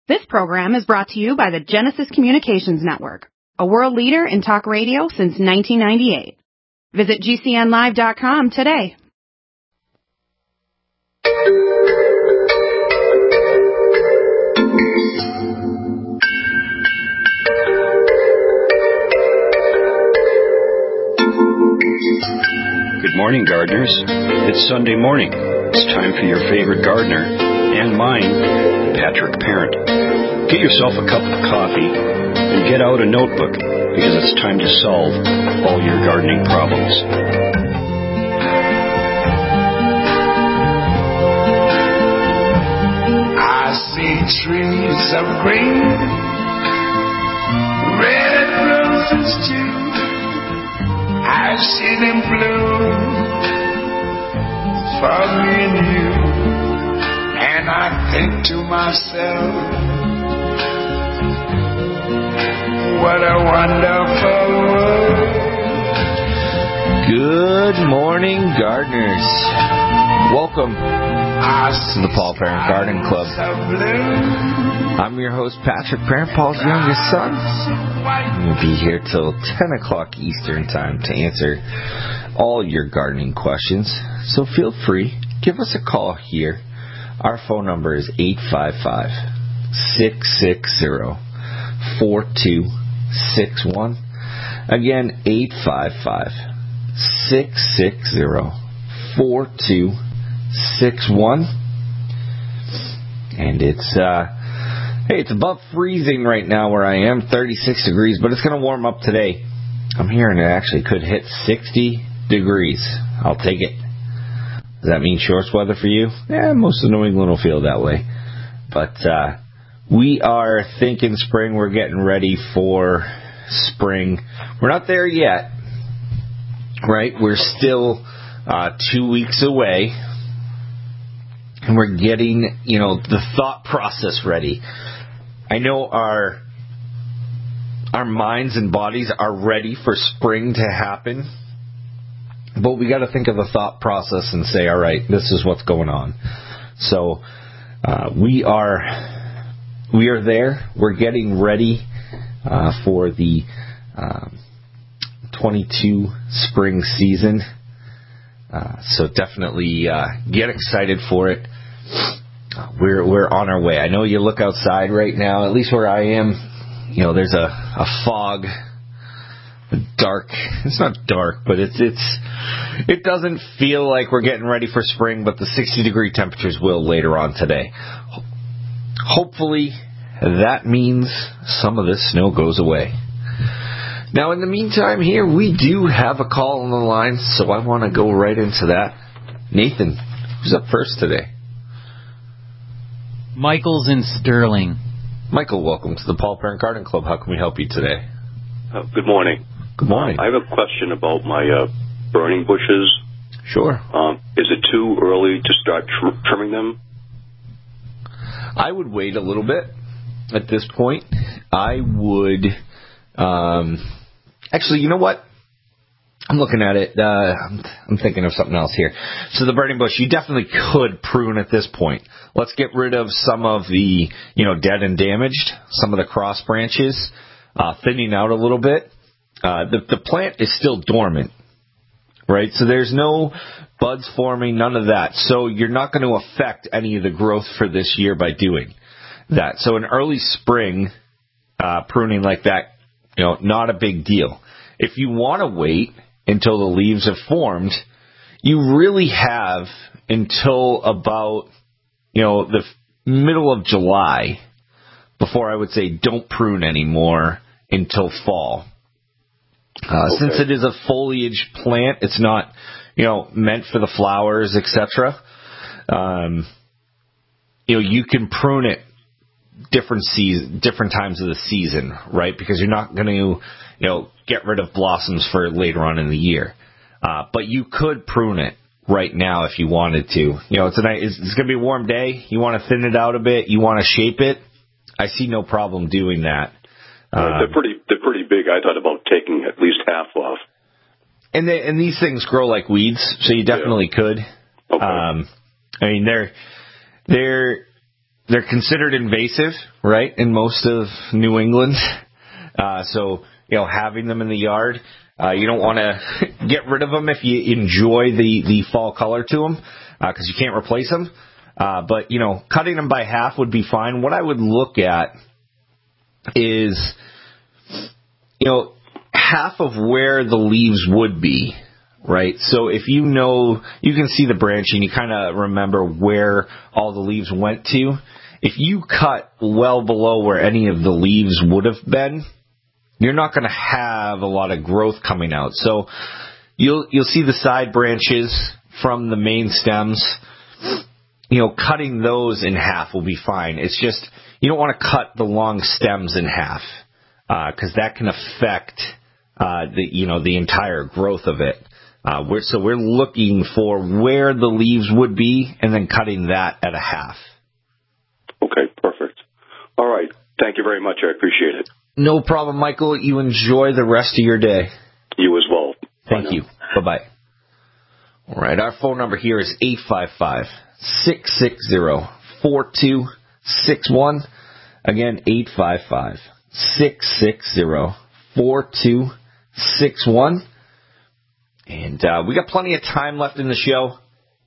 This program is brought to you by the Genesis Communications Network, a world leader in talk radio since 1998. Visit GCNlive.com today. Good morning, gardeners. It's Sunday morning. It's time for your favorite gardener, and mine, Patrick Parent. Get yourself a cup of coffee and get out a notebook, because it's time to solve all your gardening problems. I see trees of green, red roses too. I see them bloom for me and you, and I think to myself, what a wonderful world. Good morning, gardeners. Welcome to the Paul Parent Garden Club. I'm your host, Patrick Parent, Paul's youngest son. We'll be here till 10 o'clock Eastern Time to answer all your gardening questions. So feel free, give us a call here. Our phone number is 855-660-4261. Again, 855-660-4261. And it's above freezing right now where I am, 36 degrees, but it's going to warm up today. I'm hearing it actually could hit 60 degrees. I'll take it. Does that mean shorts weather for you? Yeah, most of New England will feel that way. But we are thinking spring. We're getting ready for spring. We're not there yet, right? We're still 2 weeks away. And we're getting, the thought process ready. I know our minds and bodies are ready for spring to happen, but we got to think of the thought process and say, all right, this is what's going on. So we are there. We're getting ready for the 22 spring season. So definitely get excited for it. We're on our way. I know you look outside right now, at least where I am, there's a fog, dark. It's not dark, but it doesn't feel like we're getting ready for spring, but the 60-degree temperatures will later on today. Hopefully that means some of this snow goes away. Now, in the meantime here, we do have a call on the line, so I want to go right into that. Nathan, who's up first today? Michael's in Sterling. Michael, welcome to the Paul Parent Garden Club. How can we help you today? Good morning. Good morning. I have a question about my burning bushes. Sure. Is it too early to start trimming them? I would wait a little bit at this point. I would... Actually, you know what? I'm looking at it. I'm thinking of something else here. So the burning bush, you definitely could prune at this point. Let's get rid of some of the, dead and damaged, some of the cross branches, thinning out a little bit. The plant is still dormant, right? So there's no buds forming, none of that. So you're not going to affect any of the growth for this year by doing that. So in early spring, pruning like that, not a big deal. If you want to wait until the leaves have formed, you really have until about, the middle of July before I would say don't prune anymore until fall. Okay. Since it is a foliage plant, it's not, meant for the flowers, etc. You can prune it different times of the season, right? Because you're not going to, get rid of blossoms for later on in the year. But you could prune it right now if you wanted to. It's going to be a warm day. You want to thin it out a bit. You want to shape it. I see no problem doing that. They're pretty big. I thought about taking at least half off. And these things grow like weeds, so you definitely could. Okay. I mean, they're they're considered invasive, right, in most of New England. So, having them in the yard, you don't want to get rid of them if you enjoy the fall color to them, because you can't replace them. But, cutting them by half would be fine. What I would look at is, half of where the leaves would be, right? So if you can see the branching, you kind of remember where all the leaves went to. If you cut well below where any of the leaves would have been, you're not going to have a lot of growth coming out. So you'll see the side branches from the main stems. Cutting those in half will be fine. It's just you don't want to cut the long stems in half, because that can affect the entire growth of it. So we're looking for where the leaves would be and then cutting that at a half. Okay, perfect. All right. Thank you very much. I appreciate it. No problem, Michael. You enjoy the rest of your day. You as well. Thank you. Bye-bye. All right, our phone number here is 855-660-4261. Again, 855-660-4261. And we got plenty of time left in the show.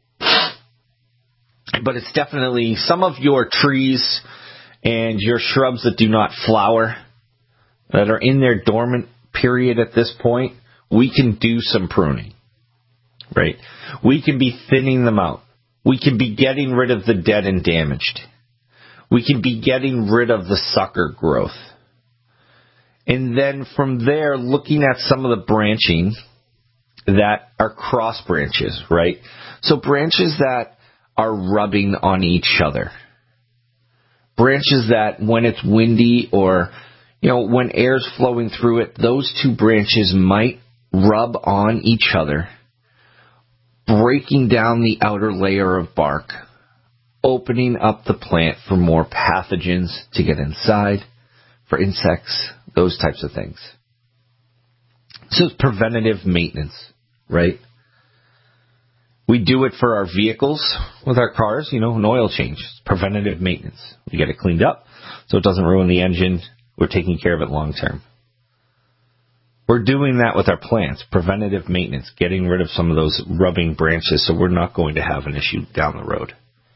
But it's definitely some of your trees and your shrubs that do not flower, that are in their dormant period at this point, we can do some pruning, right? We can be thinning them out. We can be getting rid of the dead and damaged. We can be getting rid of the sucker growth. And then from there, looking at some of the branching that are cross branches, right? So branches that are rubbing on each other. Branches that when it's windy or, when air's flowing through it, those two branches might rub on each other, breaking down the outer layer of bark, opening up the plant for more pathogens to get inside, for insects, those types of things. So it's preventative maintenance, right? We do it for our vehicles with our cars, an oil change. It's preventative maintenance. We get it cleaned up so it doesn't ruin the engine. We're taking care of it long term. We're doing that with our plants, preventative maintenance, getting rid of some of those rubbing branches so we're not going to have an issue down the road.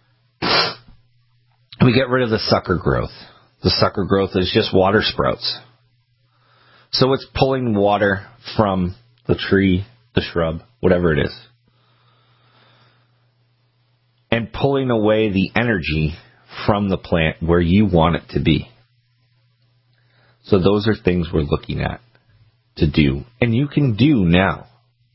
We get rid of the sucker growth. The sucker growth is just water sprouts. So it's pulling water from the tree, the shrub, whatever it is, and pulling away the energy from the plant where you want it to be. So those are things we're looking at to do, and you can do now.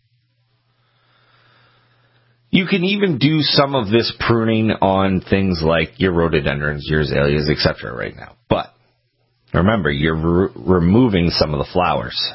You can even do some of this pruning on things like your rhododendrons, your azaleas, etc. right now. But remember, you're removing some of the flowers.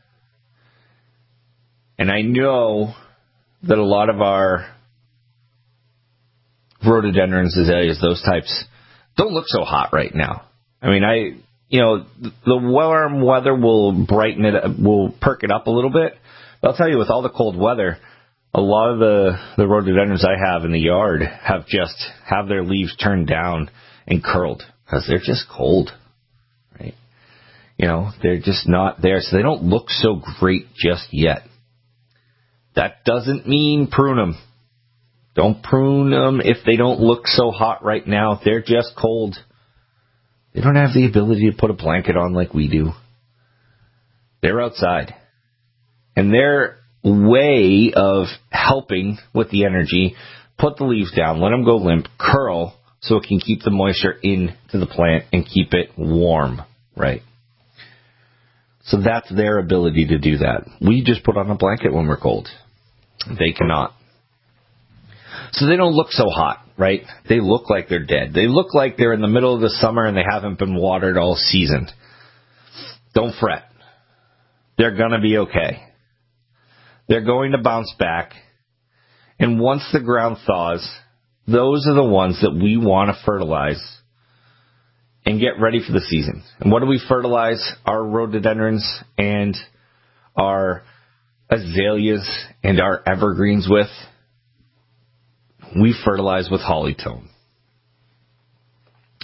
And I know that a lot of our rhododendrons, azaleas, those types, don't look so hot right now. I mean, the warm weather will brighten it, will perk it up a little bit. But I'll tell you, with all the cold weather, a lot of the rhododendrons I have in the yard have their leaves turned down and curled because they're just cold, right? They're just not there, so they don't look so great just yet. That doesn't mean prune them. Don't prune them if they don't look so hot right now. They're just cold. They don't have the ability to put a blanket on like we do. They're outside. And their way of helping with the energy, put the leaves down, let them go limp, curl, so it can keep the moisture into the plant and keep it warm, right? So that's their ability to do that. We just put on a blanket when we're cold. They cannot. So they don't look so hot, right? They look like they're dead. They look like they're in the middle of the summer and they haven't been watered all season. Don't fret. They're going to be okay. They're going to bounce back. And once the ground thaws, those are the ones that we want to fertilize and get ready for the season. And what do we fertilize our rhododendrons and our azaleas and our evergreens with? We fertilize with Hollytone.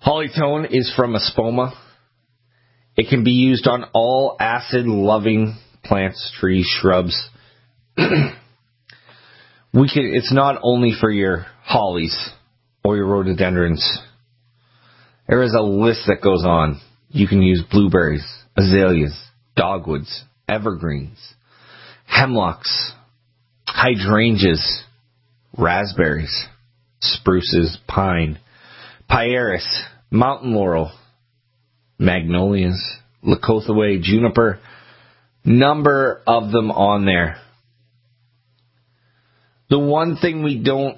Hollytone is from Espoma. It can be used on all acid-loving plants, trees, shrubs. It's not only for your hollies or your rhododendrons. There is a list that goes on. You can use blueberries, azaleas, dogwoods, evergreens, hemlocks, hydrangeas, raspberries, spruces, pine, pieris, mountain laurel, magnolias, lacothaway, juniper, number of them on there. The one thing we don't,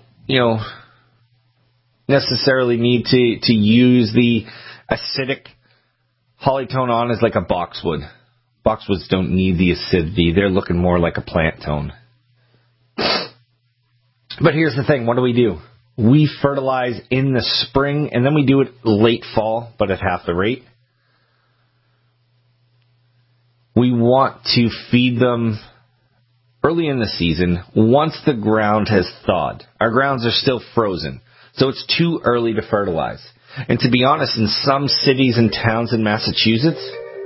necessarily need to use the acidic Hollytone on is like a boxwood. Boxwoods don't need the acidity. They're looking more like a plant tone. But here's the thing. What do? We fertilize in the spring, and then we do it late fall, but at half the rate. We want to feed them early in the season, once the ground has thawed. Our grounds are still frozen, so it's too early to fertilize. And to be honest, in some cities and towns in Massachusetts,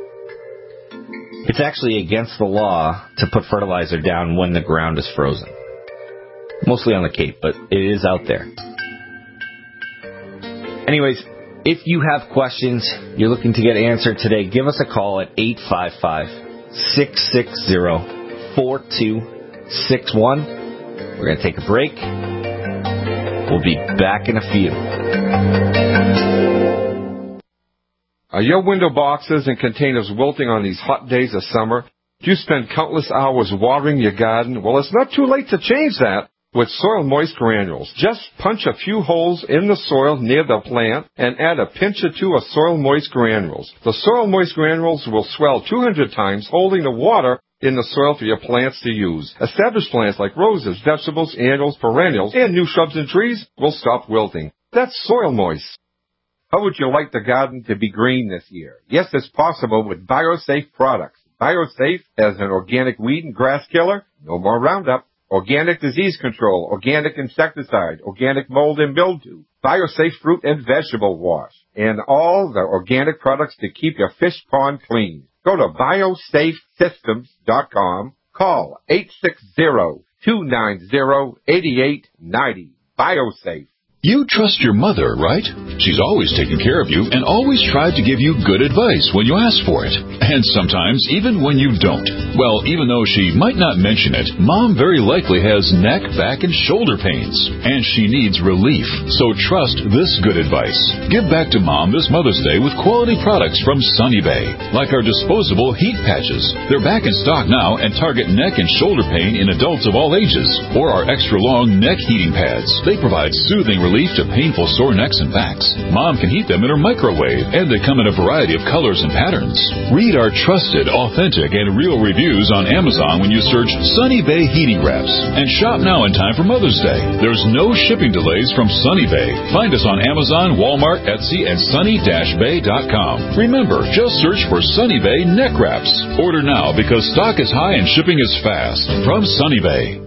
it's actually against the law to put fertilizer down when the ground is frozen. Mostly on the Cape, but it is out there. Anyways, if you have questions you're looking to get answered today, give us a call at 855-660-4261. We're going to take a break. We'll be back in a few. Are your window boxes and containers wilting on these hot days of summer? Do you spend countless hours watering your garden? Well, it's not too late to change that with Soil Moist Granules. Just punch a few holes in the soil near the plant and add a pinch or two of Soil Moist Granules. The Soil Moist Granules will swell 200 times, holding the water in the soil for your plants to use. Established plants like roses, vegetables, annuals, perennials, and new shrubs and trees will stop wilting. That's Soil Moist. How would you like the garden to be green this year? Yes, it's possible with BioSafe products. BioSafe has an organic weed and grass killer, no more Roundup, organic disease control, organic insecticide, organic mold and mildew, BioSafe fruit and vegetable wash, and all the organic products to keep your fish pond clean. Go to biosafesystems.com. Call 860-290-8890. BioSafe. You trust your mother, right? She's always taken care of you and always tried to give you good advice when you ask for it. And sometimes even when you don't. Well, even though she might not mention it, Mom very likely has neck, back, and shoulder pains. And she needs relief. So trust this good advice. Give back to Mom this Mother's Day with quality products from Sunny Bay. Like our disposable heat patches. They're back in stock now and target neck and shoulder pain in adults of all ages. Or our extra long neck heating pads. They provide soothing relief to painful sore necks and backs. Mom can heat them in her microwave, and they come in a variety of colors and patterns. Read our trusted, authentic, and real reviews on Amazon when you search Sunny Bay Heating Wraps. And shop now in time for Mother's Day. There's no shipping delays from Sunny Bay. Find us on Amazon, Walmart, Etsy, and sunny-bay.com. Remember, just search for Sunny Bay Neck Wraps. Order now because stock is high and shipping is fast. From Sunny Bay.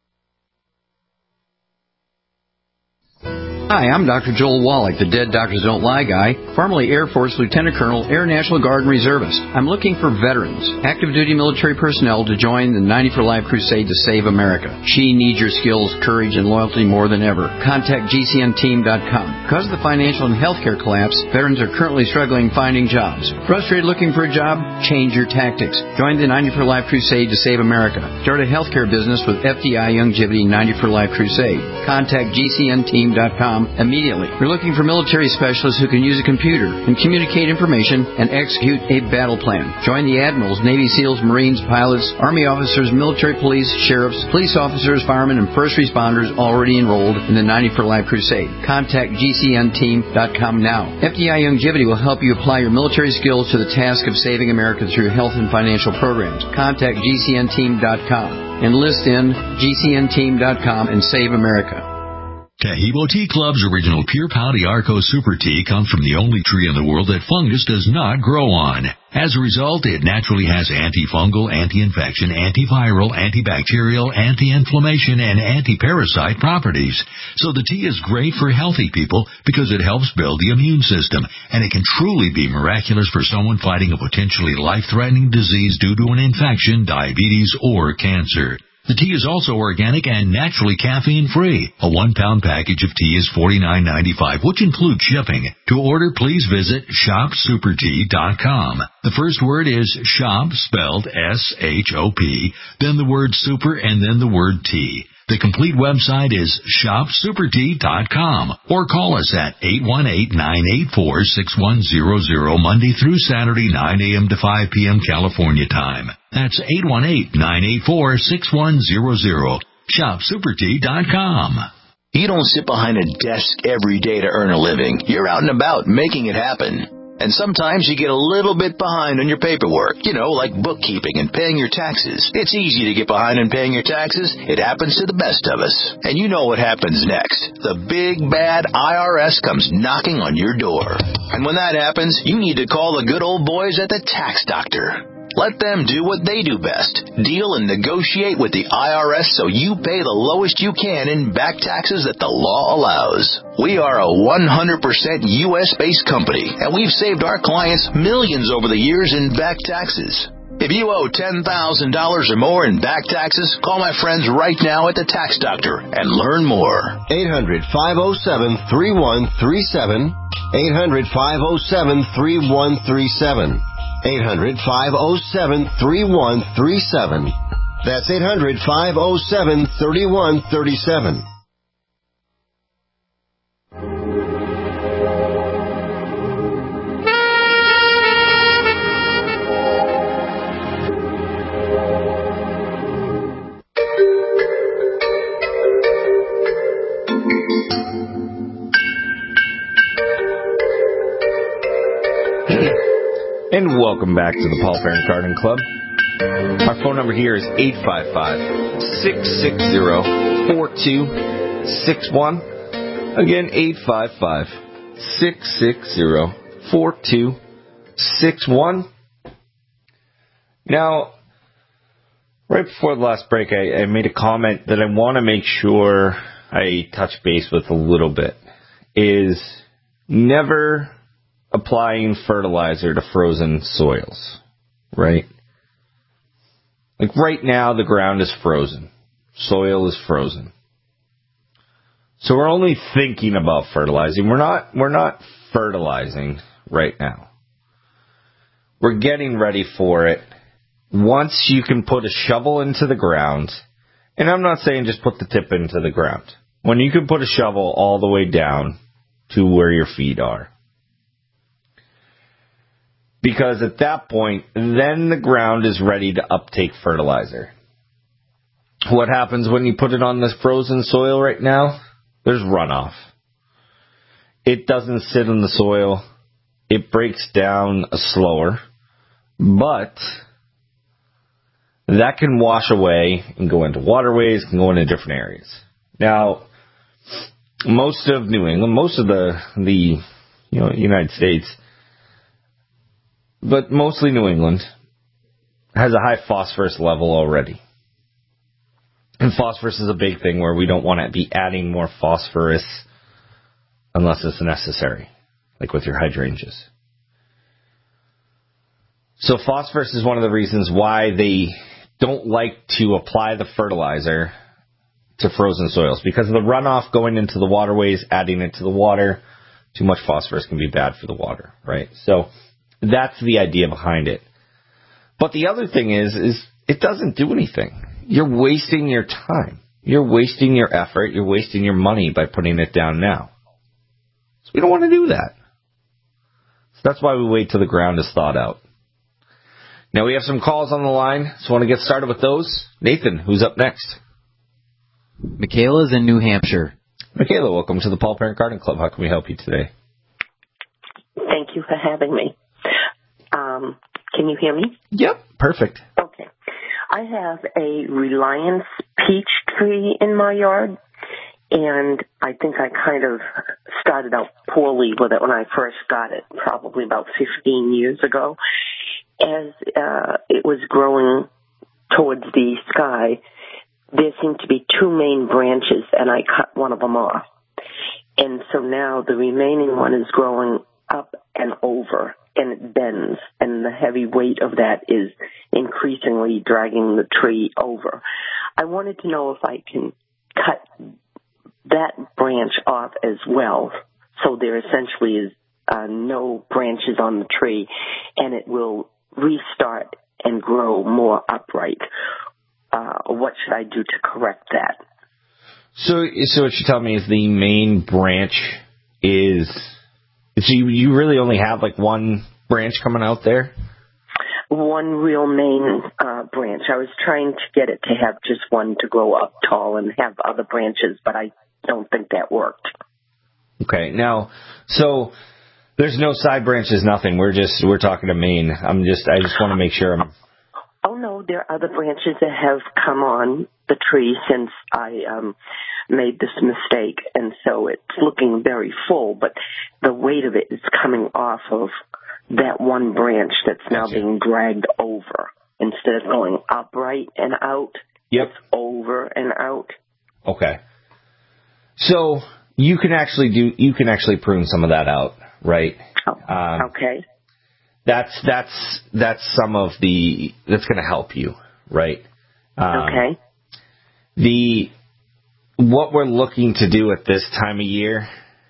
Hi, I'm Dr. Joel Wallach, the Dead Doctors Don't Lie guy, formerly Air Force Lieutenant Colonel, Air National Guard and Reservist. I'm looking for veterans, active duty military personnel to join the 90 for Life crusade to save America. She needs your skills, courage, and loyalty more than ever. Contact GCNteam.com. Because of the financial and healthcare collapse, veterans are currently struggling finding jobs. Frustrated looking for a job? Change your tactics. Join the 90 for Life crusade to save America. Start a healthcare business with FDI Youngevity 90 for Life crusade. Contact GCNteam.com immediately. We're looking for military specialists who can use a computer and communicate information and execute a battle plan. Join the admirals, Navy SEALs, Marines, pilots, Army officers, military police, sheriffs, police officers, firemen, and first responders already enrolled in the 90 for Life crusade. Contact GCNteam.com now. FDI Youngevity will help you apply your military skills to the task of saving America through health and financial programs. Contact GCNteam.com. Enlist in GCNteam.com and save America. Taheebo Tea Club's original Pure Pau d'Arco Super Tea comes from the only tree in the world that fungus does not grow on. As a result, it naturally has antifungal, anti-infection, antiviral, antibacterial, anti-inflammation, and anti-parasite properties. So the tea is great for healthy people because it helps build the immune system, and it can truly be miraculous for someone fighting a potentially life-threatening disease due to an infection, diabetes, or cancer. The tea is also organic and naturally caffeine-free. A 1-pound package of tea is $49.95, which includes shipping. To order, please visit shopsupertea.com. The first word is shop, spelled S-H-O-P, then the word super, and then the word tea. The complete website is shopsupertea.com, or call us at 818-984-6100 Monday through Saturday, 9 a.m. to 5 p.m. California time. That's 818-984-6100. Shopsupertea.com. You don't sit behind a desk every day to earn a living. You're out and about making it happen. And sometimes you get a little bit behind on your paperwork, like bookkeeping and paying your taxes. It's easy to get behind on paying your taxes. It happens to the best of us. And you know what happens next. The big, bad IRS comes knocking on your door. And when that happens, you need to call the good old boys at the Tax Doctor. Let them do what they do best. Deal and negotiate with the IRS so you pay the lowest you can in back taxes that the law allows. We are a 100% U.S.-based company, and we've saved our clients millions over the years in back taxes. If you owe $10,000 or more in back taxes, call my friends right now at the Tax Doctor and learn more. 800-507-3137. 800-507-3137. 800-507-3137. That's 800-507-3137. And welcome back to the Paul Parent Garden Club. Our phone number here is 855-660-4261. Again, 855-660-4261. Now, right before the last break, I made a comment that I want to make sure I touch base with a little bit. Is never applying fertilizer to frozen soils, right? Like right now, the ground is frozen. Soil is frozen. So we're only thinking about fertilizing. We're not fertilizing right now. We're getting ready for it. Once you can put a shovel into the ground, and I'm not saying just put the tip into the ground. When you can put a shovel all the way down to where your feet are. Because at that point, then the ground is ready to uptake fertilizer. What happens when you put it on this frozen soil right now? There's runoff. It doesn't sit in the soil. It breaks down slower. But that can wash away and go into waterways, can go into different areas. Now, most of New England, most of the United States, but mostly New England, has a high phosphorus level already. And phosphorus is a big thing where we don't want to be adding more phosphorus unless it's necessary, like with your hydrangeas. So phosphorus is one of the reasons why they don't like to apply the fertilizer to frozen soils, because of the runoff going into the waterways, adding it to the water. Too much phosphorus can be bad for the water, right? So that's the idea behind it. But the other thing is it doesn't do anything. You're wasting your time. You're wasting your effort. You're wasting your money by putting it down now. So we don't want to do that. So that's why we wait till the ground is thawed out. Now we have some calls on the line, so I want to get started with those. Nathan, who's up next? Michaela's in New Hampshire. Michaela, welcome to the Paul Parent Garden Club. How can we help you today? Thank you for having me. Can you hear me? Yep, perfect. Okay. I have a Reliance peach tree in my yard, and I think I kind of started out poorly with it when I first got it, probably about 15 years ago. as it was growing towards the sky, there seemed to be two main branches, and I cut one of them off. And so now the remaining one is growing up and over, and it bends, and the heavy weight of that is increasingly dragging the tree over. I wanted to know if I can cut that branch off as well, so there essentially is no branches on the tree, and it will restart and grow more upright. What should I do to correct that? So what you tell me is the main branch is... So you really only have like one branch coming out there? One real main branch. I was trying to get it to have just one to grow up tall and have other branches, but I don't think that worked. Okay. Now, so there's no side branches, nothing. We're talking to main. I just want to make sure I'm... Oh, no, there are other branches that have come on the tree since I made this mistake, and so it's looking very full, but the weight of it is coming off of that one branch that's now being dragged over. Instead of going upright and out, it's over and out. Okay. So you can actually prune some of that out, right? Okay. That's some of that's going to help you, right? Okay. What we're looking to do at this time of year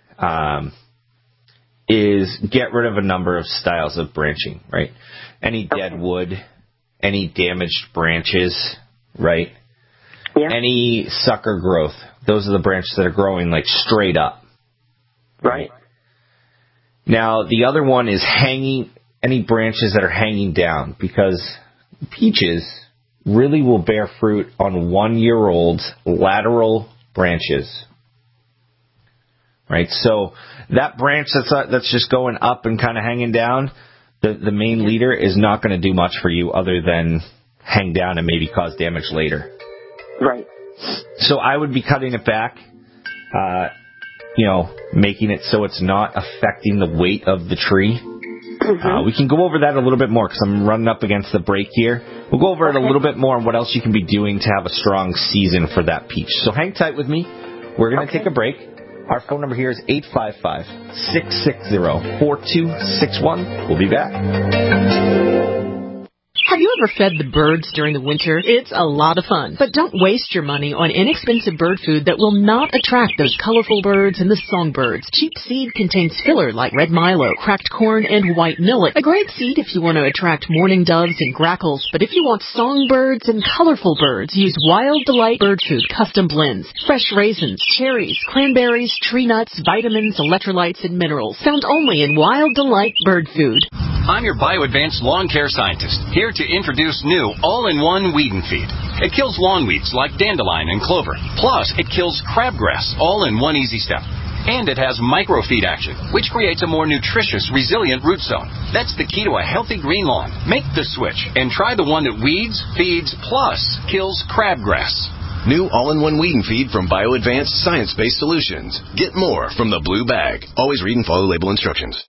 is get rid of a number of styles of branching, right? Any dead wood, any damaged branches, right? Yeah. Any sucker growth. Those are the branches that are growing like straight up. Right. Now, the other one is any branches that are hanging down, because peaches really will bear fruit on 1-year-old lateral branches. Right? So that branch that's just going up and kind of hanging down, the main leader is not going to do much for you other than hang down and maybe cause damage later. Right. So I would be cutting it back, making it so it's not affecting the weight of the tree. We can go over that a little bit more because I'm running up against the break here. We'll go over it a little bit more on what else you can be doing to have a strong season for that peach. So hang tight with me. We're going to take a break. Our phone number here is 855-660-4261. We'll be back. Have you ever fed the birds during the winter? It's a lot of fun. But don't waste your money on inexpensive bird food that will not attract those colorful birds and the songbirds. Cheap seed contains filler like red milo, cracked corn, and white millet. A great seed if you want to attract mourning doves and grackles. But if you want songbirds and colorful birds, use Wild Delight Bird Food Custom Blends. Fresh raisins, cherries, cranberries, tree nuts, vitamins, electrolytes, and minerals. Found only in Wild Delight Bird Food. I'm your BioAdvanced lawn care scientist, here to introduce new all-in-one weed and feed. It kills lawn weeds like dandelion and clover. Plus, it kills crabgrass all in one easy step. And it has microfeed action, which creates a more nutritious, resilient root zone. That's the key to a healthy green lawn. Make the switch and try the one that weeds, feeds, plus kills crabgrass. New all-in-one weed and feed from BioAdvanced Science-Based Solutions. Get more from the blue bag. Always read and follow label instructions.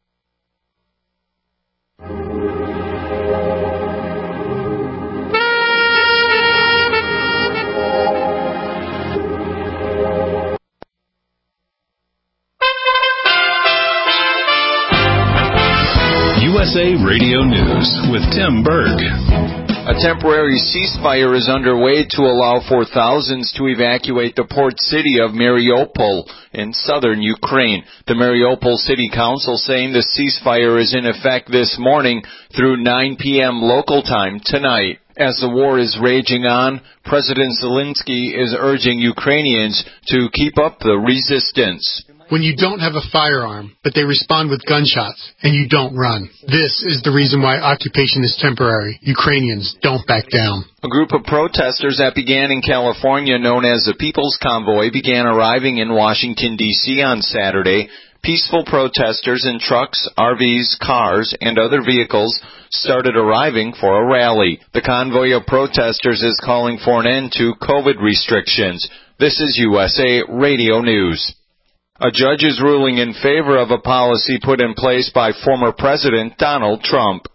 USA Radio News with Tim Berg. A temporary ceasefire is underway to allow for thousands to evacuate the port city of Mariupol in southern Ukraine. The Mariupol City Council saying the ceasefire is in effect this morning through 9 p.m. local time tonight. As the war is raging on, President Zelensky is urging Ukrainians to keep up the resistance. When you don't have a firearm, but they respond with gunshots, and you don't run. This is the reason why occupation is temporary. Ukrainians don't back down. A group of protesters that began in California, known as the People's Convoy, began arriving in Washington, D.C. on Saturday. Peaceful protesters in trucks, RVs, cars, and other vehicles started arriving for a rally. The convoy of protesters is calling for an end to COVID restrictions. This is USA Radio News. A judge is ruling in favor of a policy put in place by former President Donald Trump.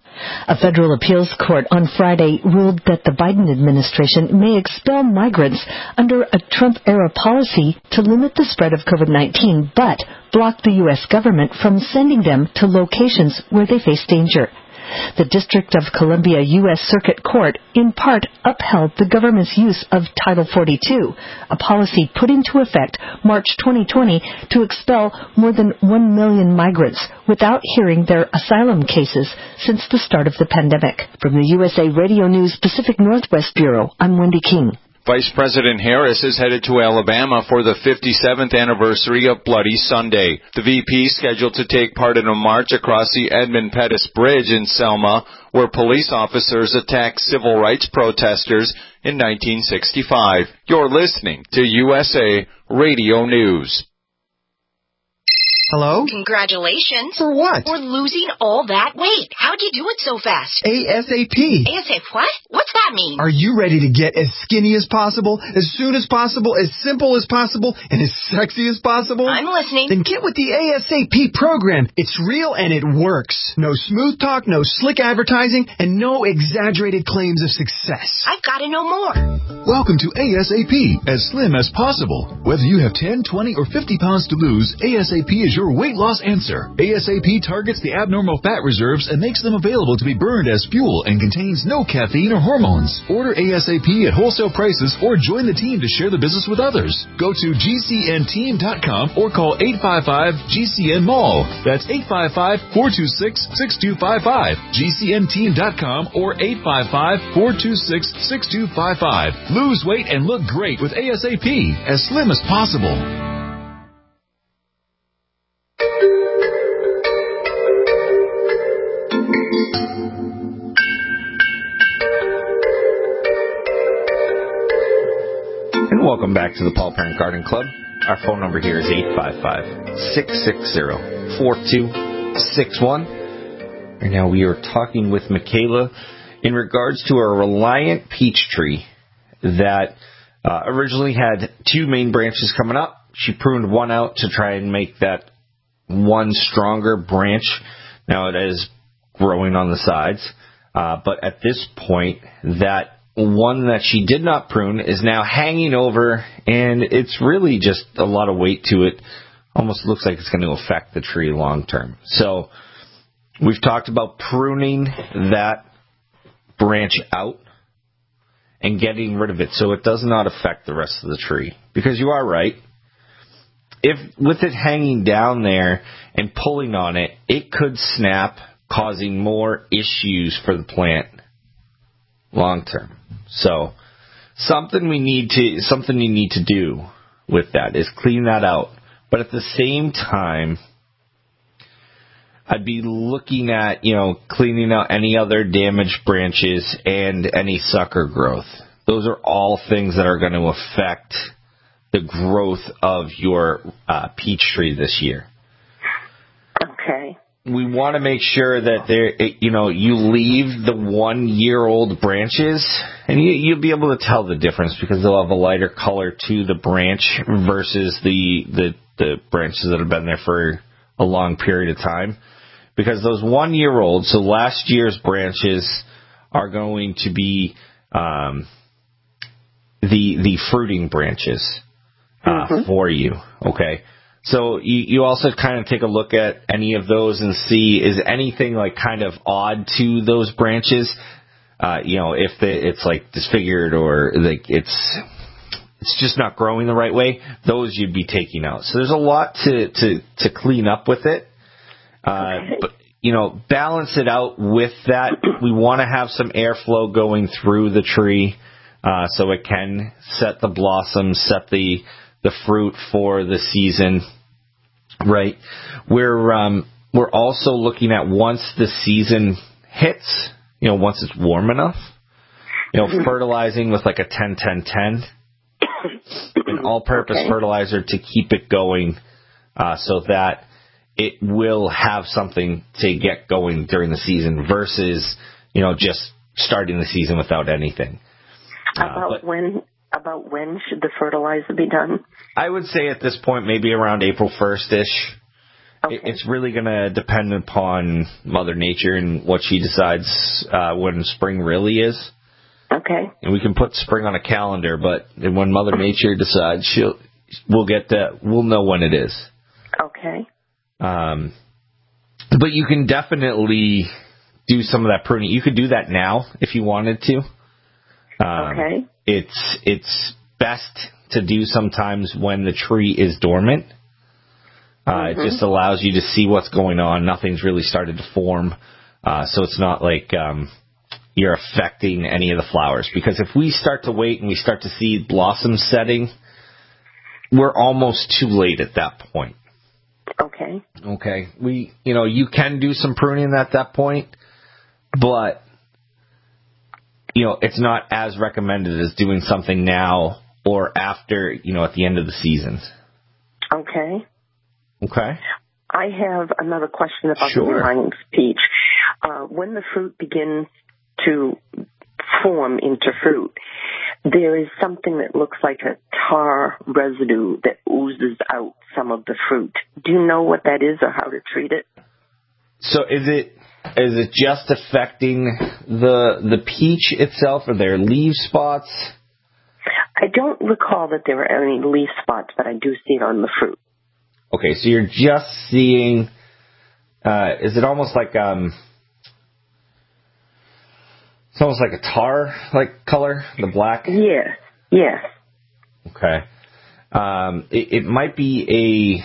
A federal appeals court on Friday ruled that the Biden administration may expel migrants under a Trump-era policy to limit the spread of COVID-19, but block the U.S. government from sending them to locations where they face danger. The District of Columbia U.S. Circuit Court, in part, upheld the government's use of Title 42, a policy put into effect March 2020 to expel more than 1 million migrants without hearing their asylum cases since the start of the pandemic. From the USA Radio News Pacific Northwest Bureau, I'm Wendy King. Vice President Harris is headed to Alabama for the 57th anniversary of Bloody Sunday. The VP is scheduled to take part in a march across the Edmund Pettus Bridge in Selma, where police officers attacked civil rights protesters in 1965. You're listening to USA Radio News. Hello? Congratulations. For what? For losing all that weight. How'd you do it so fast? ASAP. ASAP what? What's that mean? Are you ready to get as skinny as possible, as soon as possible, as simple as possible, and as sexy as possible? I'm listening. Then get with the ASAP program. It's real and it works. No smooth talk, no slick advertising, and no exaggerated claims of success. I've got to know more. Welcome to ASAP, as slim as possible. Whether you have 10, 20, or 50 pounds to lose, ASAP is your weight loss answer. ASAP targets the abnormal fat reserves and makes them available to be burned as fuel and contains no caffeine or hormones. Order ASAP at wholesale prices or join the team to share the business with others. Go to GCNteam.com or call 855-GCN-MALL. That's 855-426-6255. GCNteam.com or 855-426-6255. Lose weight and look great with ASAP, as slim as possible. And welcome back to the Paul Parent Garden Club. Our phone number here is 855-660-4261. And now we are talking with Michaela in regards to a Reliant peach tree that originally had 2 main branches coming up. She pruned one out to try and make that one stronger branch. Now it is growing on the sides. But at this point, that one that she did not prune is now hanging over, and it's really just a lot of weight to it. Almost looks like it's going to affect the tree long term. So we've talked about pruning that branch out and getting rid of it so it does not affect the rest of the tree. Because you are right. If with it hanging down there and pulling on it, it could snap, causing more issues for the plant long term. So something you need to do with that is clean that out. But at the same time, I'd be looking at, cleaning out any other damaged branches and any sucker growth. Those are all things that are going to affect the growth of your peach tree this year. Okay. We want to make sure that you leave the 1-year-old branches, and you'll be able to tell the difference because they'll have a lighter color to the branch versus the branches that have been there for a long period of time. Because those 1-year-olds, so last year's branches, are going to be the fruiting branches for you. Okay. So you also kind of take a look at any of those and see, is anything like kind of odd to those branches? If it's like disfigured or like it's just not growing the right way, those you'd be taking out. So there's a lot to clean up with it. But, balance it out with that. We want to have some airflow going through the tree so it can set the blossoms, set the fruit for the season, right? We're also looking at once the season hits, once it's warm enough, fertilizing with like a 10-10-10, an all-purpose fertilizer to keep it going so that it will have something to get going during the season versus, just starting the season without anything. About when should the fertilizer be done? I would say at this point maybe around April 1st-ish Okay. It's really going to depend upon Mother Nature and what she decides when spring really is. Okay. And we can put spring on a calendar, but when Mother Nature decides, we'll get that. We'll know when it is. Okay. But you can definitely do some of that pruning. You could do that now if you wanted to. Okay. It's best to do sometimes when the tree is dormant. It just allows you to see what's going on. Nothing's really started to form, so it's not like you're affecting any of the flowers. Because if we start to wait and we start to see blossoms setting, we're almost too late at that point. Okay. Okay. You can do some pruning at that point, but it's not as recommended as doing something now or after, at the end of the season. Okay. Okay. I have another question about the vines, Peach. When the fruit begins to form into fruit, there is something that looks like a tar residue that oozes out some of the fruit. Do you know what that is or how to treat it? So is it just affecting the peach itself? Are there leaf spots? I don't recall that there are any leaf spots, but I do see it on the fruit. Okay, so you're just seeing, is it almost like, it's almost like a tar-like color, the black? Yes. Okay. It might be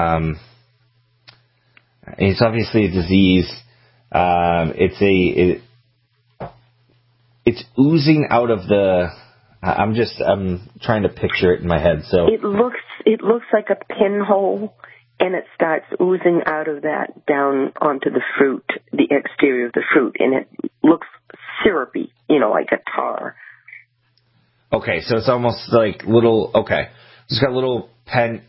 it's obviously a disease. It's oozing out of the, I'm trying to picture it in my head, so. It looks like a pinhole, and it starts oozing out of that down onto the fruit, the exterior of the fruit, and it looks syrupy, like a tar. Okay, so it's almost like it's got little pen,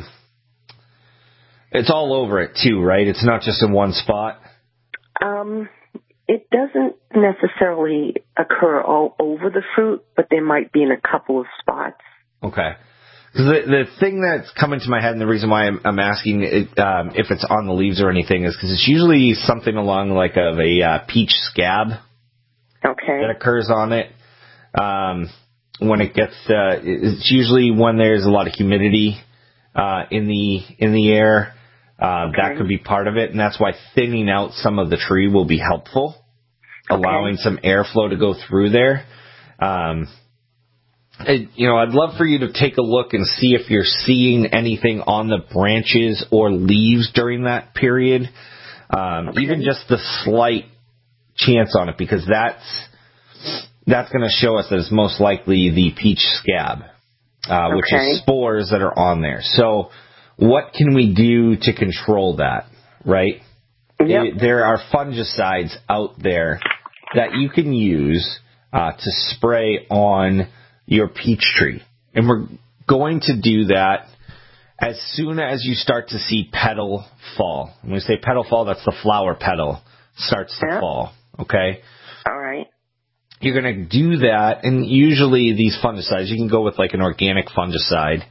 it's all over it too, right? It's not just in one spot? It doesn't necessarily occur all over the fruit, but there might be in a couple of spots. Okay. The thing that's coming to my head, and the reason why I'm asking if it's on the leaves or anything, is because it's usually something along like of a peach scab. Okay. That occurs on it. When it gets, it's usually when there's a lot of humidity in the air. That could be part of it, and that's why thinning out some of the tree will be helpful, allowing some airflow to go through there. I'd love for you to take a look and see if you're seeing anything on the branches or leaves during that period, even just the slight chance on it, because that's going to show us that it's most likely the peach scab, which is spores that are on there. So what can we do to control that, right? Yep. There are fungicides out there that you can use to spray on your peach tree. And we're going to do that as soon as you start to see petal fall. When we say petal fall, that's the flower petal starts to fall, okay? All right. You're going to do that, and usually these fungicides, you can go with like an organic fungicide,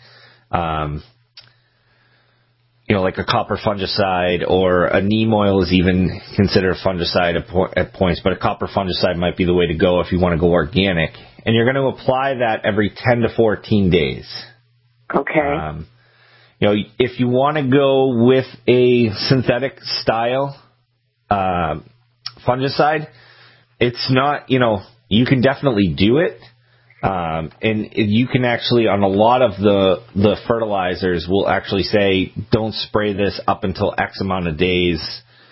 like a copper fungicide, or a neem oil is even considered a fungicide at points, but a copper fungicide might be the way to go if you want to go organic. And you're going to apply that every 10 to 14 days. Okay. If you want to go with a synthetic style fungicide, it's not, you can definitely do it. And you can actually, on a lot of the fertilizers, will actually say, don't spray this up until X amount of days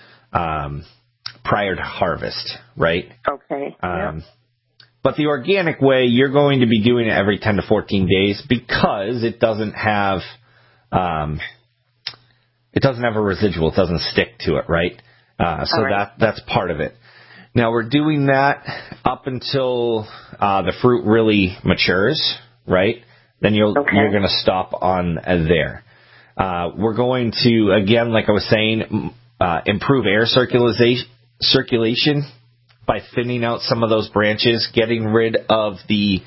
prior to harvest, right? Okay. But the organic way, you're going to be doing it every 10 to 14 days because it doesn't have a residual. It doesn't stick to it, right? That's part of it. Now, we're doing that up until the fruit really matures, right? Then you're going to stop on there. We're going to, again, like I was saying, improve air circulation by thinning out some of those branches, getting rid of the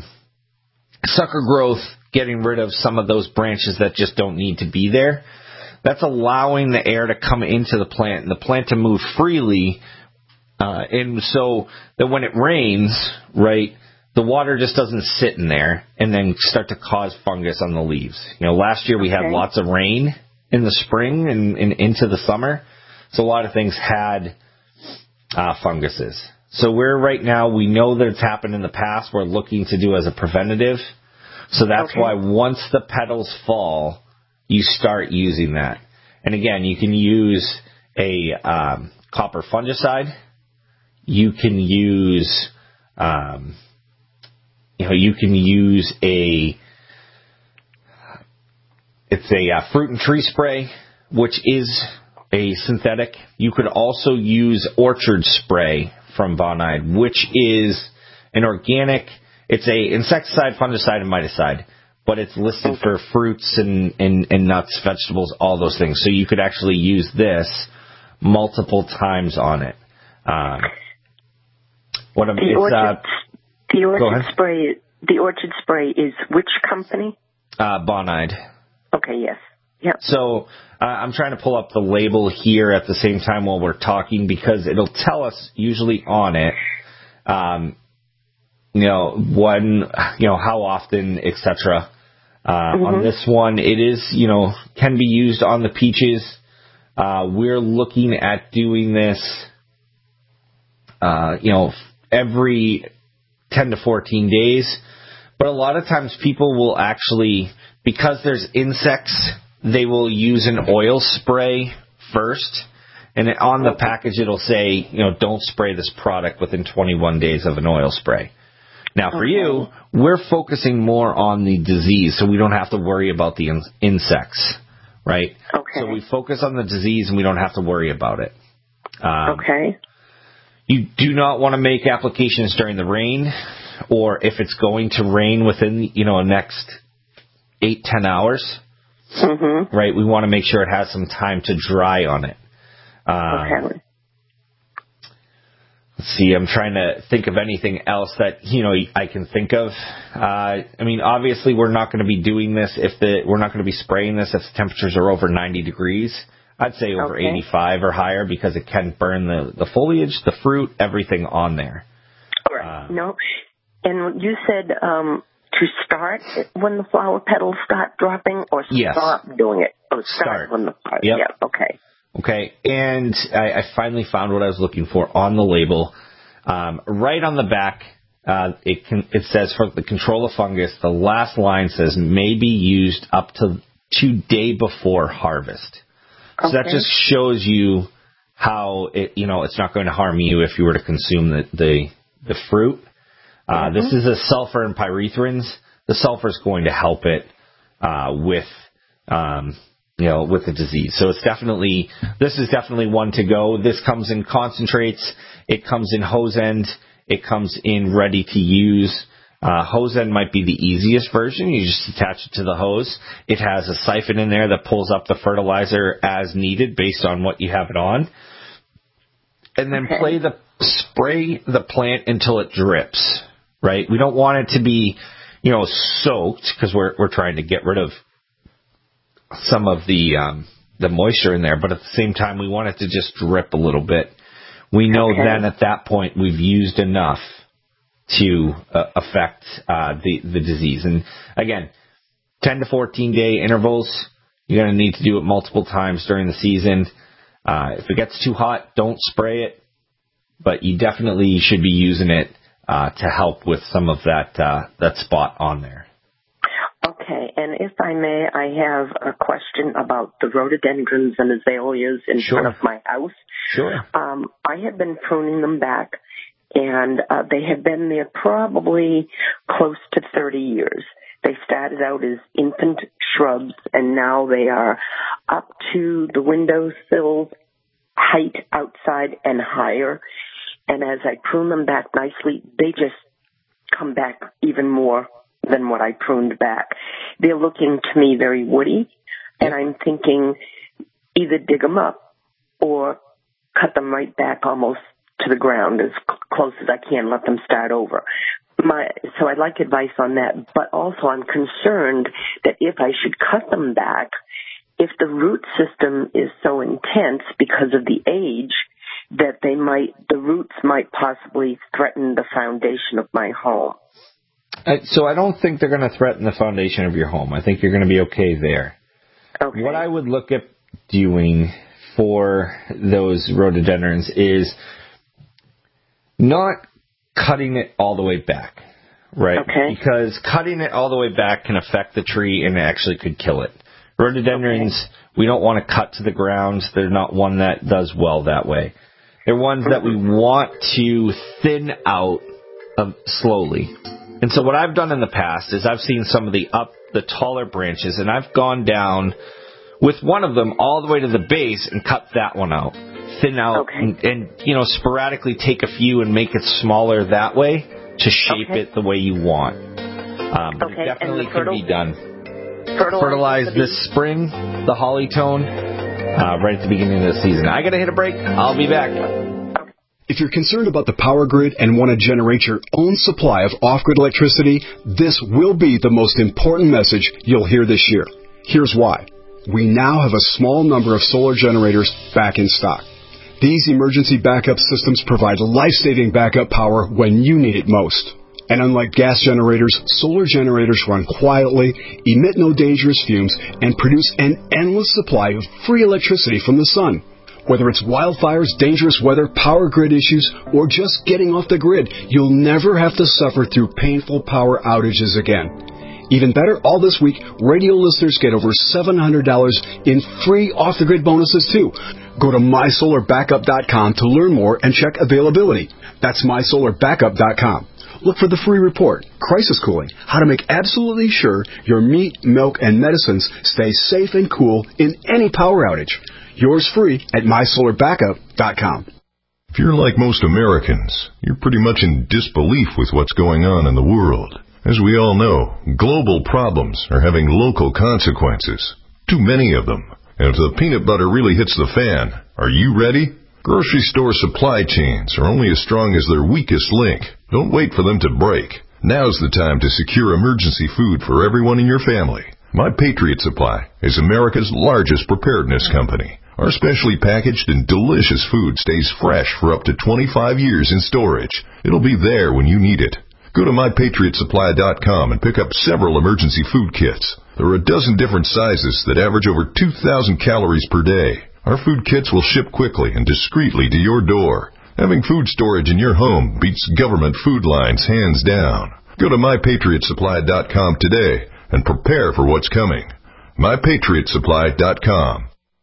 sucker growth, getting rid of some of those branches that just don't need to be there. that's allowing the air to come into the plant and the plant to move freely. And so that when it rains, right, the water just doesn't sit in there and then start to cause fungus on the leaves. Last year we had lots of rain in the spring and into the summer. So a lot of things had funguses. So right now, we know that it's happened in the past. We're looking to do as a preventative. So that's why once the petals fall, you start using that. And again, you can use a copper fungicide. You can use, you can use it's a fruit and tree spray, which is a synthetic. You could also use orchard spray from Bonide, which is an organic. It's a insecticide, fungicide, and miticide, but it's listed for fruits and nuts, vegetables, all those things. So you could actually use this multiple times on it. The orchard spray is which company? Bonide. Okay, yes. Yep. So I'm trying to pull up the label here at the same time while we're talking because it'll tell us usually on it, when, how often, etc. On this one, it is, can be used on the peaches. We're looking at doing this, every 10 to 14 days. But a lot of times people will actually, because there's insects, they will use an oil spray first. And on the package, it'll say, don't spray this product within 21 days of an oil spray. Now, for you, we're focusing more on the disease, so we don't have to worry about the insects, right? Okay. So we focus on the disease, and we don't have to worry about it. Okay. You do not want to make applications during the rain, or if it's going to rain within, the next 8-10 hours, right? We want to make sure it has some time to dry on it. Okay. Let's see, I'm trying to think of anything else that, I can think of. Obviously we're not going to be doing this we're not going to be spraying this if the temperatures are over 90 degrees. I'd say over 85 or higher because it can burn the foliage, the fruit, everything on there. Right. No. And you said to start when the flower petals start dropping or stop doing it? Oh, start when the flower. Yep. Yeah, okay. Okay, and I finally found what I was looking for on the label. Right on the back, it says for the control of fungus, the last line says may be used up to day before harvest. So that just shows you how it's not going to harm you if you were to consume the fruit. This is a sulfur and pyrethrins. The sulfur is going to help it with the disease. So this is definitely one to go. This comes in concentrates. It comes in hose end. It comes in ready to use. Hose end might be the easiest version. You just attach it to the hose. It has a siphon in there that pulls up the fertilizer as needed based on what you have it on. And then spray the plant until it drips, right? We don't want it to be, soaked because we're trying to get rid of some of the moisture in there, but at the same time, we want it to just drip a little bit. We know then at that point we've used enough to affect the disease. And again, 10 to 14 day intervals. You're going to need to do it multiple times during the season. If it gets too hot, don't spray it, but you definitely should be using it to help with some of that spot on there. Okay, and if I may, I have a question about the rhododendrons and azaleas in front of my house. Sure. I have been pruning them back, and they have been there probably close to 30 years. They started out as infant shrubs, and now they are up to the windowsill height outside and higher. And as I prune them back nicely, they just come back even more than what I pruned back. They're looking to me very woody, and I'm thinking either dig them up or cut them right back almost to the ground as close as I can, let them start over. So I'd like advice on that, but also I'm concerned that if I should cut them back, if the root system is so intense because of the age that the roots might possibly threaten the foundation of my home. So I don't think they're going to threaten the foundation of your home. I think you're going to be okay there. Okay. What I would look at doing for those rhododendrons is not cutting it all the way back, right? Okay. Because cutting it all the way back can affect the tree and it actually could kill it. Rhododendrons, we don't want to cut to the ground. They're not one that does well that way. They're ones that we want to thin out slowly. And so what I've done in the past is I've seen some of the taller branches, and I've gone down with one of them all the way to the base and cut that one out. Thin out and sporadically take a few and make it smaller that way to shape it the way you want. But it definitely can be done. Fertilize this spring, the holly tone, right at the beginning of the season. I got to hit a break. I'll be back. If you're concerned about the power grid and want to generate your own supply of off-grid electricity, this will be the most important message you'll hear this year. Here's why. We now have a small number of solar generators back in stock. These emergency backup systems provide life-saving backup power when you need it most. And unlike gas generators, solar generators run quietly, emit no dangerous fumes, and produce an endless supply of free electricity from the sun. Whether it's wildfires, dangerous weather, power grid issues, or just getting off the grid, you'll never have to suffer through painful power outages again. Even better, all this week, radio listeners get over $700 in free off-the-grid bonuses, too. Go to mysolarbackup.com to learn more and check availability. That's mysolarbackup.com. Look for the free report, Crisis Cooling, how to make absolutely sure your meat, milk, and medicines stay safe and cool in any power outage. Yours free at mysolarbackup.com. If you're like most Americans, you're pretty much in disbelief with what's going on in the world. As we all know, global problems are having local consequences. Too many of them. And if the peanut butter really hits the fan, are you ready? Grocery store supply chains are only as strong as their weakest link. Don't wait for them to break. Now's the time to secure emergency food for everyone in your family. My Patriot Supply is America's largest preparedness company. Our specially packaged and delicious food stays fresh for up to 25 years in storage. It'll be there when you need it. Go to mypatriotsupply.com and pick up several emergency food kits. There are a dozen different sizes that average over 2,000 calories per day. Our food kits will ship quickly and discreetly to your door. Having food storage in your home beats government food lines hands down. Go to mypatriotsupply.com today and prepare for what's coming. mypatriotsupply.com.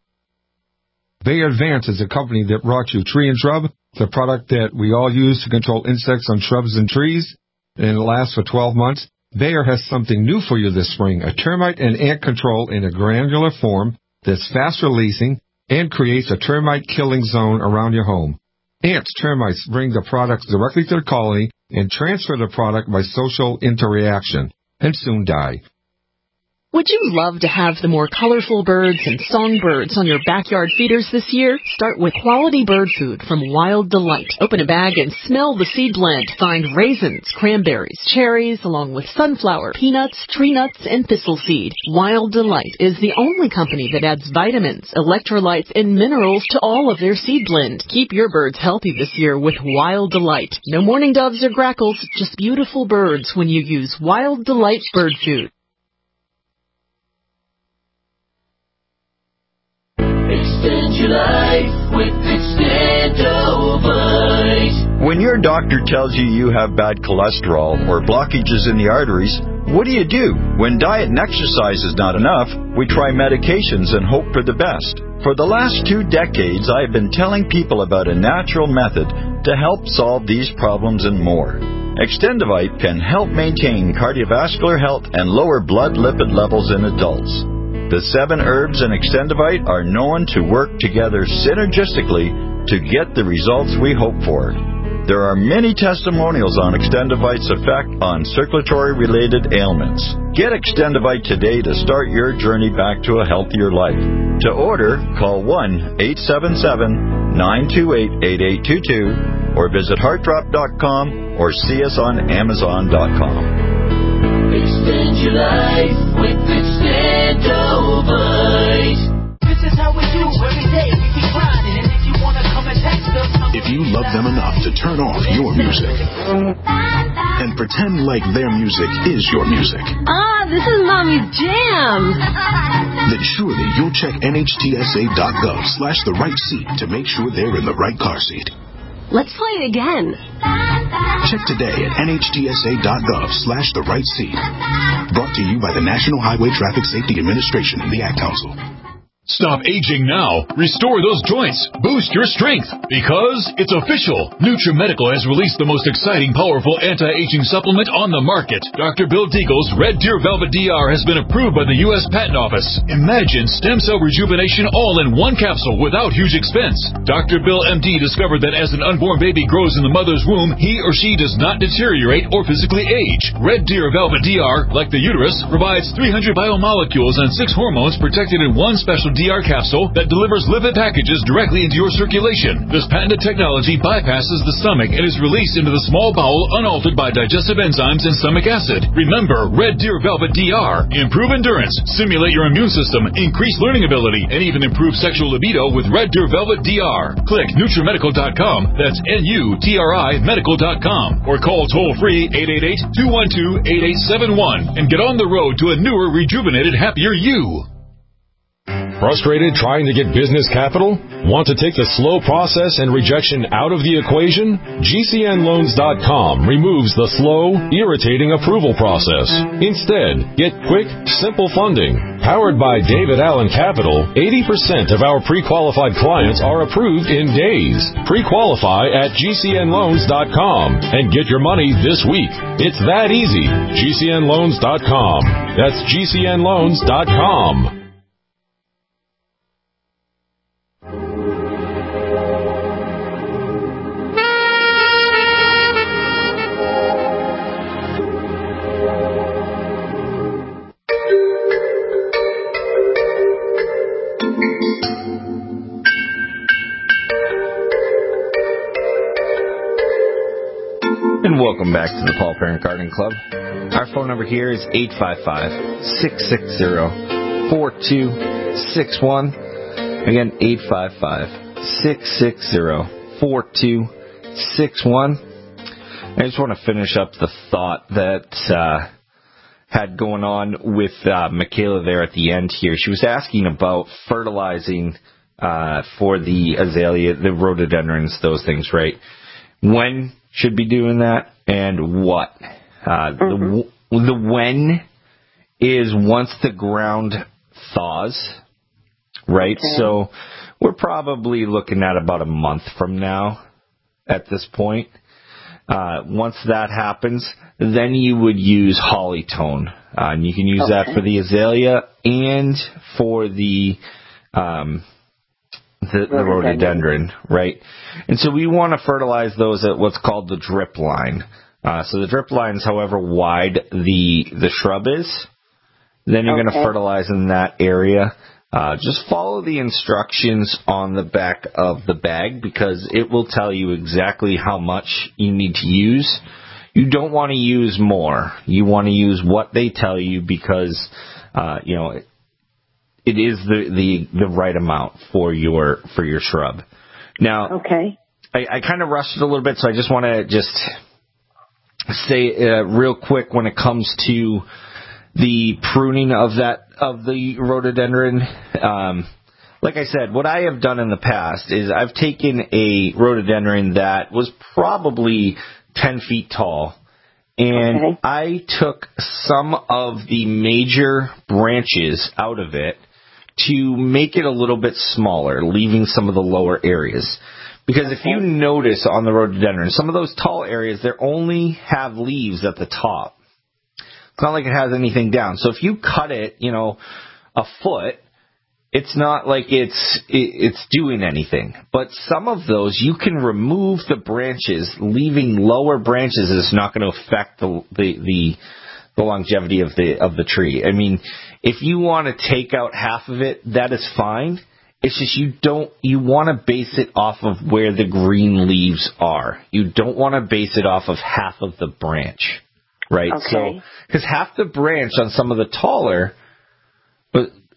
Bayer Advance is a company that brought you Tree and Shrub, the product that we all use to control insects on shrubs and trees, and it lasts for 12 months. Bayer has something new for you this spring, a termite and ant control in a granular form that's fast-releasing and creates a termite killing zone around your home. Ants, termites bring the product directly to the colony and transfer the product by social interaction and soon die. Would you love to have the more colorful birds and songbirds on your backyard feeders this year? Start with quality bird food from Wild Delight. Open a bag and smell the seed blend. Find raisins, cranberries, cherries, along with sunflower, peanuts, tree nuts, and thistle seed. Wild Delight is the only company that adds vitamins, electrolytes, and minerals to all of their seed blend. Keep your birds healthy this year with Wild Delight. No mourning doves or grackles, just beautiful birds when you use Wild Delight bird food. Extend your life with Extendovite. When your doctor tells you have bad cholesterol or blockages in the arteries, what do? When diet and exercise is not enough, we try medications and hope for the best. For the last 2 decades, I have been telling people about a natural method to help solve these problems and more. Extendovite can help maintain cardiovascular health and lower blood lipid levels in adults. The 7 herbs in Extendovite are known to work together synergistically to get the results we hope for. There are many testimonials on Extendovite's effect on circulatory-related ailments. Get Extendovite today to start your journey back to a healthier life. To order, call 1-877-928-8822 or visit heartdrop.com or see us on amazon.com. Extend your life with Extendovite. If you love them enough to turn off your music and pretend like their music is your music, this is Mommy's jam. then surely you'll check NHTSA.gov/the right seat to make sure they're in the right car seat. Let's play it again. Check today at NHTSA.gov/the right seat. Brought to you by the National Highway Traffic Safety Administration and the Ad Council. Stop aging now. Restore those joints. Boost your strength. Because it's official. NutriMedical has released the most exciting, powerful anti-aging supplement on the market. Dr. Bill Deagle's Red Deer Velvet DR has been approved by the U.S. Patent Office. Imagine stem cell rejuvenation all in one capsule without huge expense. Dr. Bill MD discovered that as an unborn baby grows in the mother's womb, he or she does not deteriorate or physically age. Red Deer Velvet DR, like the uterus, provides 300 biomolecules and 6 hormones protected in one special DR capsule that delivers lipid packages directly into your circulation. This patented technology bypasses the stomach and is released into the small bowel unaltered by digestive enzymes and stomach acid. Remember, Red Deer Velvet DR. Improve endurance, stimulate your immune system, increase learning ability, and even improve sexual libido with Red Deer Velvet DR. Click NutriMedical.com, that's NUTRI Medical.com, or call toll-free 888-212-8871 and get on the road to a newer, rejuvenated, happier you. Frustrated trying to get business capital? Want to take the slow process and rejection out of the equation? GCNLoans.com removes the slow, irritating approval process. Instead, get quick, simple funding. Powered by David Allen Capital, 80% of our pre-qualified clients are approved in days. Pre-qualify at GCNLoans.com and get your money this week. It's that easy. GCNLoans.com. That's GCNLoans.com. And welcome back to the Paul Parent Garden Club. Our phone number here is 855-660-4261. Again, 855-660-4261. I just want to finish up the thought that had going on with Michaela there at the end here. She was asking about fertilizing for the azalea, the rhododendrons, those things, right? When should be doing that and what? The when is once the ground thaws, right? Okay. So we're probably looking at about a month from now at this point. Once that happens, then you would use Hollytone. And you can use that for the azalea and for the rhododendron, right? And so we want to fertilize those at what's called the drip line. So the drip line is however wide the shrub is. Then you're going to fertilize in that area. Just follow the instructions on the back of the bag because it will tell you exactly how much you need to use. You don't want to use more. You want to use what they tell you because, it is the right amount for your shrub. Now, I kind of rushed it a little bit, so I just want to just say real quick when it comes to the pruning of the rhododendron. Like I said, what I have done in the past is I've taken a rhododendron that was probably 10 feet tall, and I took some of the major branches out of it to make it a little bit smaller, leaving some of the lower areas. Because if you notice on the rhododendron, some of those tall areas, they only have leaves at the top. It's not like it has anything down. So if you cut it, a foot, it's not like it's doing anything. But some of those, you can remove the branches, leaving lower branches is not going to affect the longevity of the tree. I mean, if you want to take out half of it, that is fine. It's just you want to base it off of where the green leaves are. You don't want to base it off of half of the branch, right? So, because half the branch on some of the taller, but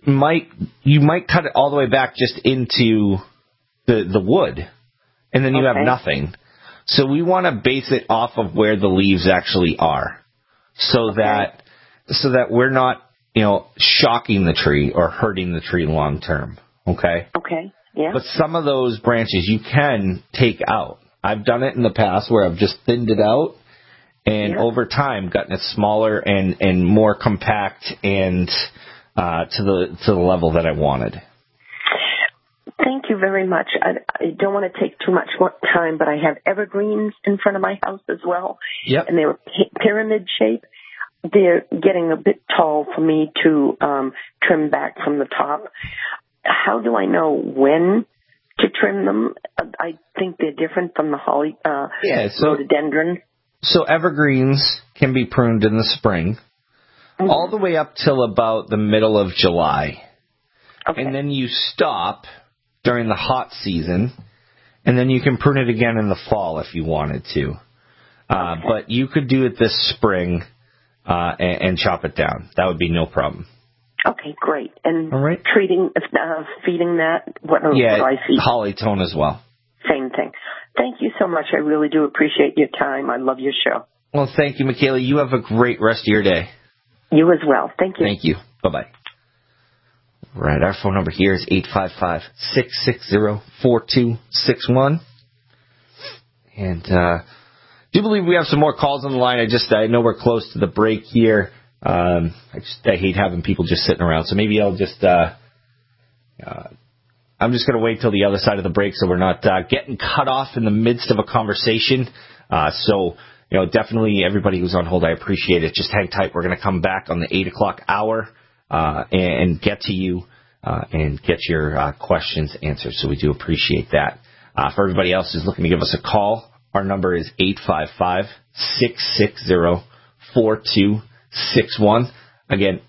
you might cut it all the way back just into the wood, and then you have nothing. So we want to base it off of where the leaves actually are, so that we're not, shocking the tree or hurting the tree long term. Okay? Okay, yeah. But some of those branches you can take out. I've done it in the past where I've just thinned it out, and over time gotten it smaller and more compact and to the level that I wanted. Thank you very much. I don't want to take too much more time, but I have evergreens in front of my house as well. Yep. And they were pyramid shape. They're getting a bit tall for me to trim back from the top. How do I know when to trim them? I think they're different from the holly, rhododendron. So evergreens can be pruned in the spring, all the way up till about the middle of July. Okay. And then you stop during the hot season, and then you can prune it again in the fall if you wanted to. But you could do it this spring and chop it down. That would be no problem. Okay, great. And feeding that, what do I feed? Hollytone as well. Same thing. Thank you so much. I really do appreciate your time. I love your show. Well, thank you, Michaela. You have a great rest of your day. You as well. Thank you. Thank you. Bye-bye. Right, our phone number here is 855-660-4261. And I do believe we have some more calls on the line. I know we're close to the break here. I hate having people just sitting around. So maybe I'll just I'm just going to wait till the other side of the break so we're not getting cut off in the midst of a conversation. So definitely everybody who's on hold, I appreciate it. Just hang tight. We're going to come back on the 8 o'clock hour and get to you and get your questions answered. So we do appreciate that. For everybody else who's looking to give us a call, our number is 855-660-4261. Again,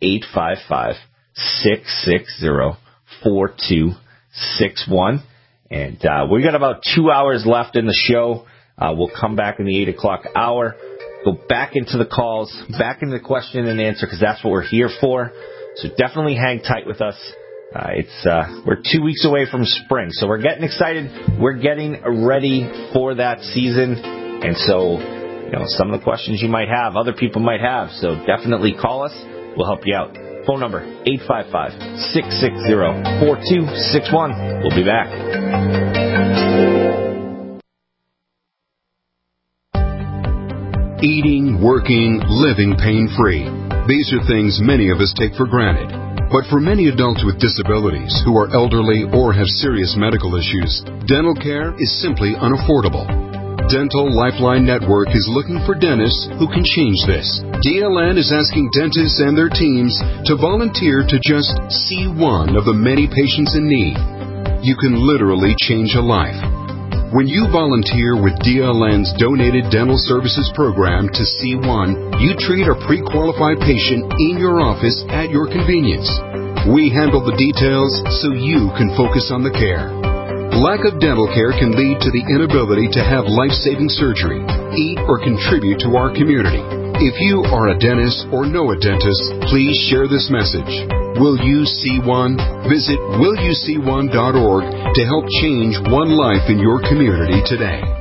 855-660-4261. And we got about 2 hours left in the show. We'll come back in the 8 o'clock hour, go back into the calls, back into the question and answer, because that's what we're here for. So definitely hang tight with us. We're 2 weeks away from spring, so we're getting excited. We're getting ready for that season. And so, some of the questions you might have, other people might have. So definitely call us. We'll help you out. Phone number, 855-660-4261. We'll be back. Eating, working, living pain-free. These are things many of us take for granted. But for many adults with disabilities who are elderly or have serious medical issues, dental care is simply unaffordable. Dental Lifeline Network is looking for dentists who can change this. DLN is asking dentists and their teams to volunteer to just see one of the many patients in need. You can literally change a life. When you volunteer with DLN's Donated Dental Services Program to C1, you treat a pre-qualified patient in your office at your convenience. We handle the details so you can focus on the care. Lack of dental care can lead to the inability to have life-saving surgery, eat, or contribute to our community. If you are a dentist or know a dentist, please share this message. Will You See One? Visit willyouseeone.org to help change one life in your community today.